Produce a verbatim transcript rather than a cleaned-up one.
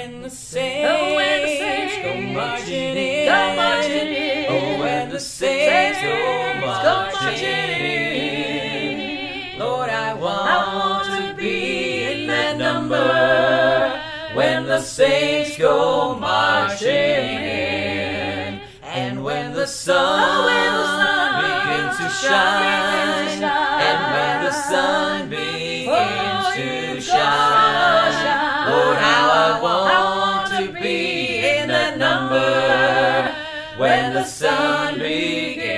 when the saints, Oh, when the saints go marching in. go marching in. Oh, when the saints go Saints marching in. Lord, I want, I want to be in that number when the saints go marching in. And when the sun, Oh, when the sun begins to shine, begins to shine. and when the sun begins Oh, to you shine, shine. Lord, how I I want, want to to be be in in that that number number when the sun begins